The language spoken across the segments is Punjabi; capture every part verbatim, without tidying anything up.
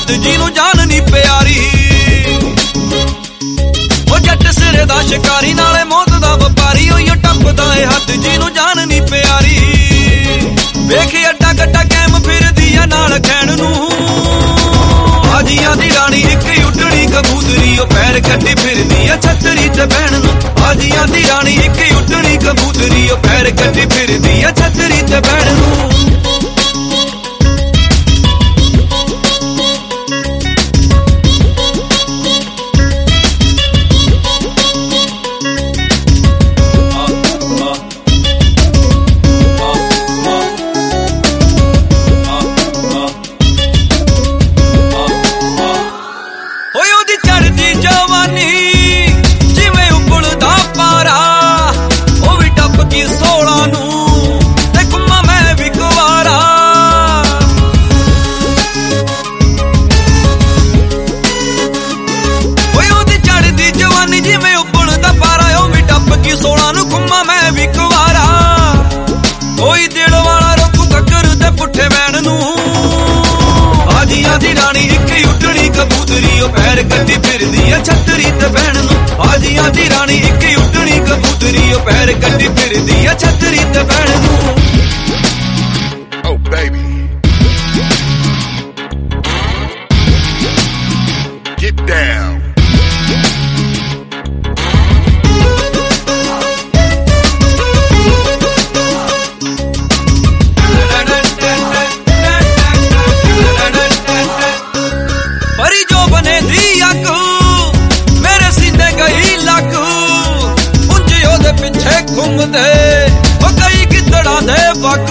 ਹੱਥ ਜਿਹਨੂੰ ਜਾਨ ਨੀ ਪਿਆਰੀ। ਉਹ ਜੱਟ ਸਿਰੇ ਦਾ ਸ਼ਿਕਾਰੀ ਨਾਲੇ ਮੌਤ ਦਾ ਵਪਾਰੀ, ਉਹੀ ਟੱਪਦਾ ਏ ਹੱਥ ਜਿਹਨੂੰ ਜਾਨ ਨੀ ਪਿਆਰੀ। ਵੇਖ ਅੱਡਾ ਗੱਡਾ ਕੈਮ ਫਿਰਦੀ ਆ ਨਾਲ ਖੈਣ ਨੂੰ, ਹਾਜੀਆਂ ਦੀ ਰਾਣੀ ਇੱਕ ਉੱਡਣੀ ਕਬੂਤਰੀ, ਉਹ ਪੈਰ ਕੱਢੀ ਫਿਰਦੀ ਆ ਛਤਰੀ ਤੇ ਬਹਿਣ ਨੂੰ। ਹਾਜੀਆਂ ਦੀ ਰਾਣੀ ਇੱਕ ਉੱਡਣੀ ਕਬੂਤਰੀ, ਉਹ ਪੈਰ ਕੱਢੀ ਫਿਰਦੀ ਆ ਛਤਰੀ ਤੇ ਬਹਿਣ ਨੂੰ। ਚੜਦੀ ਜਵਾਨੀ ਜਿਵੇਂ ਉਬਲਦਾ ਪਾਰਾ, ਉਹ ਵੀ ਟੱਪ ਗਈ ਸੋਲਾਂ ਨੂੰ ਤੇ ਘੁੰਮਾਂ ਮੈਂ ਵੀ ਕੁਵਾਰਾ। ਓਏ ਉਹਦੀ ਚੜਦੀ ਜਵਾਨੀ ਜਿਵੇਂ ਉਬਲਦਾ ਪਾਰਾ, ਉਹ ਵੀ ਟੱਪ ਗਈ ਸੋਲਾਂ ਨੂੰ ਘੁੰਮਾਂ ਮੈਂ ਵੀ ਕੁਵਾਰਾ। ਕੋਈ ਦਿਲ ਵਾਲਾ ਰੋਕੂ ਕੱਕਰ ਤੇ ਪੁੱਠੇ ਬੈਣ ਨੂੰ, ਹਾਜੀਆਂ ਦੀ ਰਾਣੀ ਇੱਕ ਉੱਡਣੀ ਕਬੂਤਰੀ, ਉਹ ਪੈਰ ਕੱਢੀ ਫਿਰਦੀ ਆ ਛਤਰੀ ਤੇ ਬਹਿਣ ਨੂੰ। ਹਾਜੀਆਂ ਦੀ ਰਾਣੀ ਇੱਕ ਉੱਡਣੀ ਕਬੂਤਰੀ, ਉਹ ਪੈਰ ਕੱਢੀ ਫਿਰਦੀ ਆ ਛਤਰੀ ਤੇ ਬਹਿਣ ਨੂੰ। Oh baby, get down. ਪਰੀ ਜੋ ਬਨੇ ਦੀ ਅੱਗ ਮੇਰੇ ਸੀਨੇ ਗਈ ਲੱਗ, ਉਂਝ ਉਹਦੇ ਪਿੱਛੇ ਘੁੰਮਦੇ ਉਹ ਕਈ ਗਿੱਦੜਾਂ ਦੇ ਵਗ।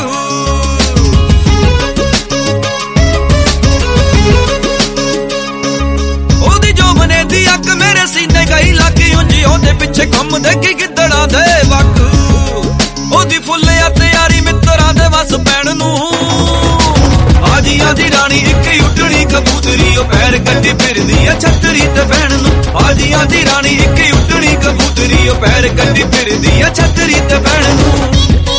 ਉਹਦੀ ਜੋ ਬਨੇ ਦੀ ਅੱਗ ਮੇਰੇ ਸੀਨੇ ਗਈ ਲੱਗ, ਉਂਝ ਉਹਦੇ ਪਿੱਛੇ ਘੁੰਮਦੇ ਕਈ ਗਿੱਦੜਾਂ ਦੇ ਵਗ। ਉਹਦੀ ਫੁੱਲ ਆ ਤਿਆਰੀ ਮਿੱਤਰਾਂ ਦੇ ਵਸ ਪੈਣ ਨੂੰ, ਹਾਜੀਆਂ ਦੀ ਰਾਣੀ ਇੱਕ ਉੱਡਣੀ ਕਬੂਤਰੀ, ਉਹ ਪੈਰ ਕੱਢੀ ਫਿਰਦੀ ਆ ਛਤਰੀ ਤੇ ਬਹਿਣ ਨੂੰ। ਹਾਜੀਆਂ ਦੀ ਰਾਣੀ ਇੱਕ ਉੱਡਣੀ ਕਬੂਤਰੀ, ਉਹ ਪੈਰ ਕੱਢੀ ਫਿਰਦੀ ਆ ਛਤਰੀ ਤੇ ਬਹਿਣ ਨੂੰ।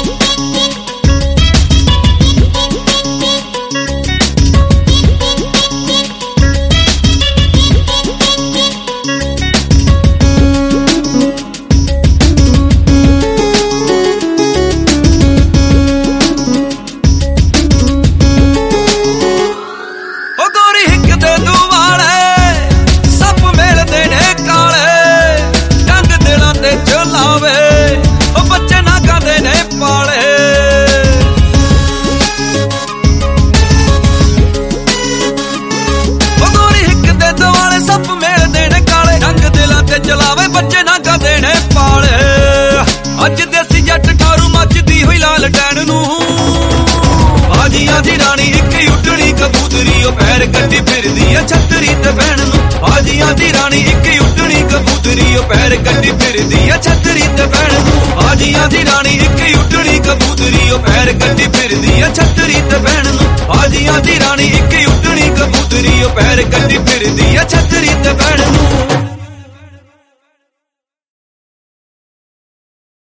ਉਹ ਬੱਚੇ ਨਾ ਕਾਂਦੇ ਨੇ ਪਾਲੇ, ਉਹ ਗੋਰੀ ਹਿੱਕ ਦੇ ਦੁਆਲੇ ਸੱਪ ਮੇਲਦੇ ਨੇ ਕਾਲੇ, ਰੰਗ ਦਿਲਾਂ ਤੇ ਚਲਾਵੇ ਬੱਚੇ ਨਾ ਕਾਂਦੇ ਨੇ ਪਾਲੇ। ਅੱਜ ਦੇਸੀ ਜੱਟ ਠਾਰੂ ਮੱਚਦੀ ਹੋਈ ਲਾਲ ਟੈਣ ਨੂੰ, ਹਾਜੀਆਂ ਦੀ ਰਾਣੀ ਇੱਕ ਉੱਡਣੀ ਕਬੂਤਰੀ, ਉਹ ਪੈਰ ਕੱਢੀ ਫਿਰਦੀ ਆ ਛਤਰੀ ਤੇ ਬਹਿਣ ਨੂੰ। ਹਾਜੀਆਂ ਦੀ ਰਾਣੀ ਇੱਕ ਉੱਡਣੀ ਕਬੂਤਰੀ, ਉਹ ਪੈਰ ਕੱਢੀ ਫਿਰਦੀ ਆ ਛਤਰੀ ਤੇ ਬਹਿਣ ਨੂੰ। ਹਾਜੀਆਂ ਦੀ ਰਾਣੀ ਇੱਕ ਉੱਡਣੀ ਕਬੂਤਰੀ, ਉਹ ਪੈਰ ਕੱਢੀ ਫਿਰਦੀ ਆ ਛਤਰੀ ਤੇ ਬਹਿਣ ਨੂੰ। ਹਾਜੀਆਂ ਦੀ ਰਾਣੀ ਇੱਕ ਉੱਡਣੀ ਕਬੂਤਰੀ, ਉਹ ਪੈਰ ਕੱਢੀ ਫਿਰਦੀ ਆ ਛਤਰੀ ਤੇ ਬਹਿਣ ਨੂੰ।